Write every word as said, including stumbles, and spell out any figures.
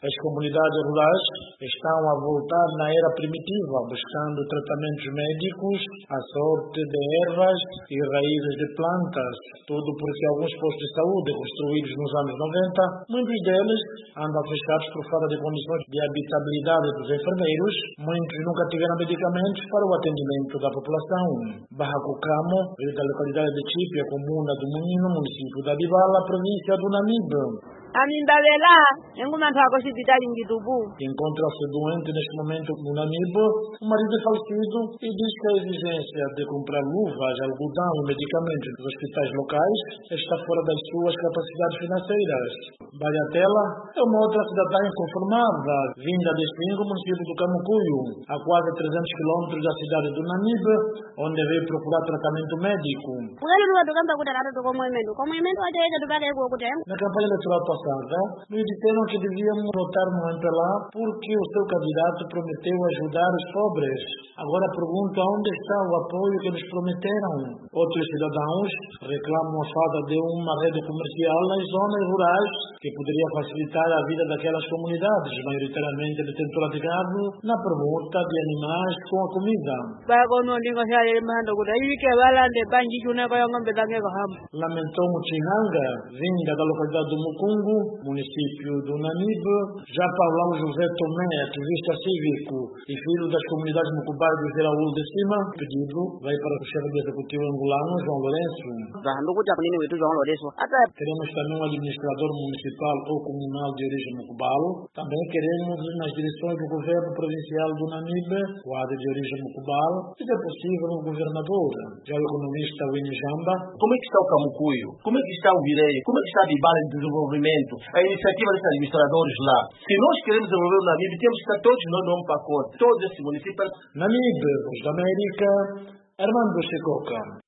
As comunidades rurais estão a voltar na era primitiva, buscando tratamentos médicos, a sorte de ervas e raízes de plantas. Tudo porque alguns postos de saúde construídos nos anos noventa, muitos deles andam fechados por falta de condições de habitabilidade dos enfermeiros. Muitos nunca tiveram medicamentos para o atendimento da população. Barra Cucamo, da localidade de Chipia, comuna do Moinho, município da Bibala, província do Namibe. Encontra-se doente neste momento no Namibe, o marido é falecido e diz que a exigência de comprar luvas, algodão e medicamentos dos hospitais locais está fora das suas capacidades financeiras. Baiatela é uma outra cidadã inconformada, vinda de Espingo, município do Camucuio, a quase trezentos quilômetros da cidade do Namibe, onde veio procurar tratamento médico. Na campanha eleitoral passada, nos disseram que devíamos votar no M P L A porque o seu candidato prometeu ajudar os pobres. Agora pergunto onde está o apoio que nos prometeram. Outros cidadãos reclamam a falta de uma rede comercial nas zonas rurais que poderia facilitar a vida daquelas comunidades, maioritariamente detentoras de gado, na permuta de animais com a comida. Lamentou Muchihanga, vinda da localidade do Mucungu, município do Namibe. Já Paulão José Tomé, ativista cívico e filho das comunidades Mucubais do Zeraúl de Cima, pedido vai para o chefe do executivo angolano, João Lourenço. Queremos também um administrador municipal ou comunal de origem Mucubal. Também queremos nas direções do governo provincial do Namibe, quadro de origem Mucubal, e, se possível, um governador. Já o economista Winnie Jamba. Como é que está o Camucuio? Como é que está o Vireio? Como é que está a Bibala de desenvolvimento? A iniciativa desses administradores lá. Se nós queremos desenvolver o Namibe, temos que estar todos nós num pacote. Todos esses municípios. Namibe, Voz da América, Armando Chicoca.